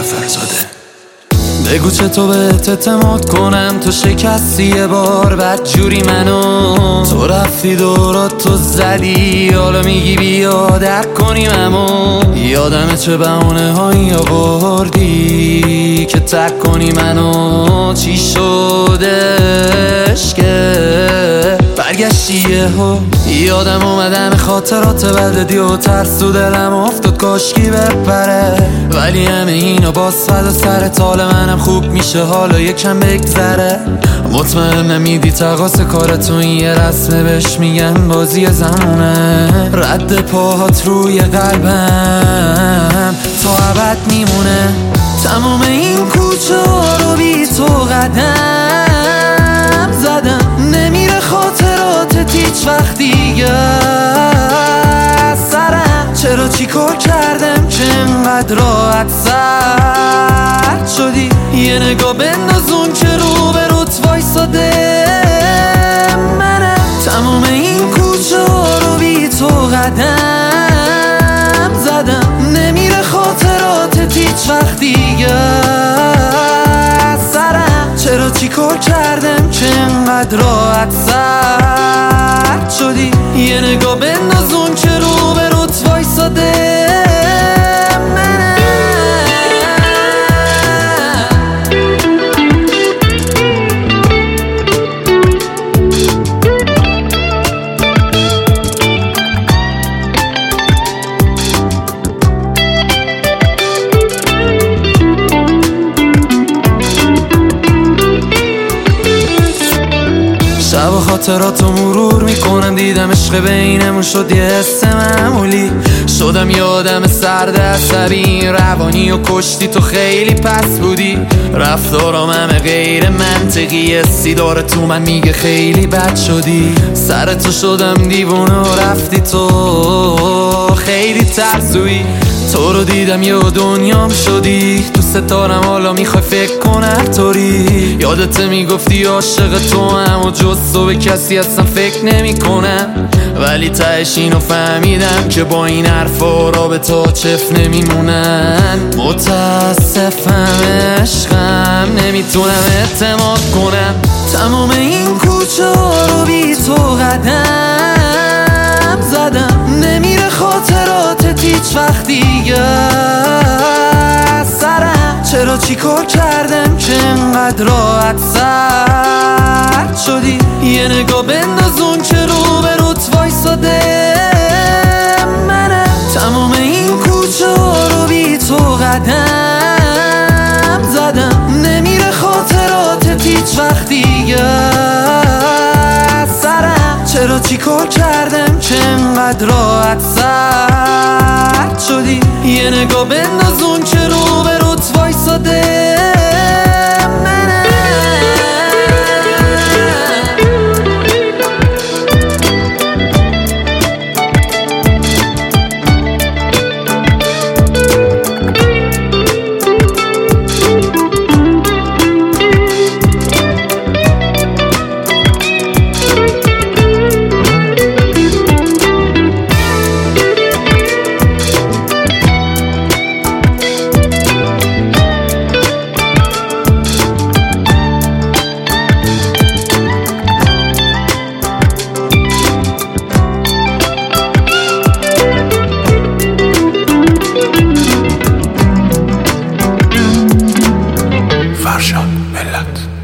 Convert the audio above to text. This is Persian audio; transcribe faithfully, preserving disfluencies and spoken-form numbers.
جعفرزاده. بگو چطور بهت اعتماد کنم، تو شکستی یه بار بد جوری منو، تو رفتی دورات تو زدی، حالا میگی بیا درک کنیم. امو یادمه چه بهونه هایی آوردی که تک کنی منو. چی شدش که برگشتی یهو؟ یادم اومدن خاطرات بددی و ترس تو دلم افتاد کاشکی بپره، ولی همه اینو باز فدا سر تال منم خوب میشه حالا یکم بگذره. مطمئن نمیدی تقاس کارتو این یه رسمه، بهش میگن بازی زمونه. رد پاهات روی قلبم تا ابد میمونه. تمام این کوچه ها رو بی تو قدم زدم، نمیره خاطراتت هیچ وقت دیگه سرم. چرا چی کار کردم که انقدر راحت سرد شدی؟ یه نگاه بنداز اون که رو به روت وایساده منم. تمام این کوچه ها رو بی تو قدم زدم، نمیره خاطراتت هیچ وقت دیگه سرم. چرا چی کار کردم که انقدر راحت سرد شدی؟ یه نگاه بنداز اون که رو به روت وایساده منم. شب و خاطراتو مرور میکنم، دیدم عشق بینمون شد یه حس معمولی. شدم یادم سرد عصبی، روانی و کشتی تو خیلی پس بودی. رفتارام همه غیر منطقی، سیدار تو من میگه خیلی بد شدی. سر تو شدم دیوونه و رفتی تو خیلی ترسویی. تو رو دیدم یه دنیام شدی، تو ستارم حالا میخوای فکر کن هر طوری. یادت میگفتی عاشق تو هم و جز تو به کسی اصلا فکر نمی کنم، ولی تهش اینو فهمیدم که با این حرفا رابطه ها چف نمیمونن. متاسفم عشقم نمیتونم اعتماد کنم. تمام این کوچه ها رو بی تو قدم زدم، نمیره خاطراتت هیچ وقت دیگه سرم. چرا چی کار کردم که انقدر راحت سرد شدی؟ یه نگاه بنداز اون که رو به روت وایساده منم. تمام این کوچه ها رو بی تو قدم زدم، نمیره خاطراتت هیچ وقت دیگه سرم. چرا چی کار کردم که انقدر راحت سرد شدی؟ یه نگاه بنداز اون که رو به روت وایساده منم. فرشاد ملت